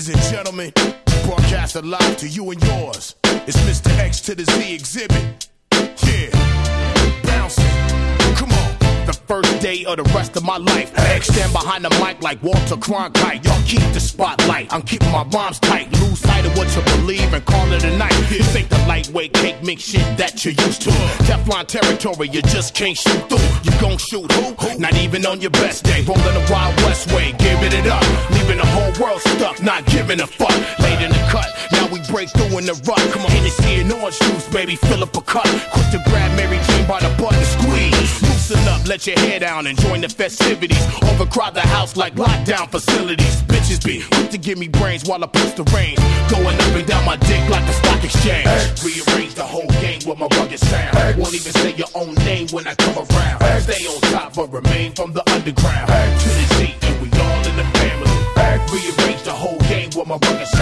Ladies and gentlemen, broadcast live to you and yours. It's Mr. X to the Z exhibit. Yeah, bouncing. Come on. The first day of the rest of my life. X stand behind the mic like Walter Cronkite. Y'all keep the spotlight. I'm keeping my rhymes tight. Lose sight of what you believe and call it a night. This ain't the lightweight cake mix shit that you're used to. Teflon territory, you just can't shoot through. You gon' shoot who? Not even on your best day. Rolling the Wild West way, giving it up. Leaving the whole world stuck, not giving a fuck. Late in the cut, now we break through in the rut. Come on, Hennessy and orange juice, baby, fill up a cup. Quick to grab Mary Jane by the butt and squeeze. Loosen up, let your hair down and join the festivities. Overcrowd the house like lockdown facilities. Bitches be quick to give me brains while I push the reins. Going up and down my dick like the stock exchange. Rearrange the whole game with my rugged sound. Won't even say your own name when I come around. Stay on top but remain from the underground. To the Z and we all in the family. Rearrange the whole game with my rugged sound.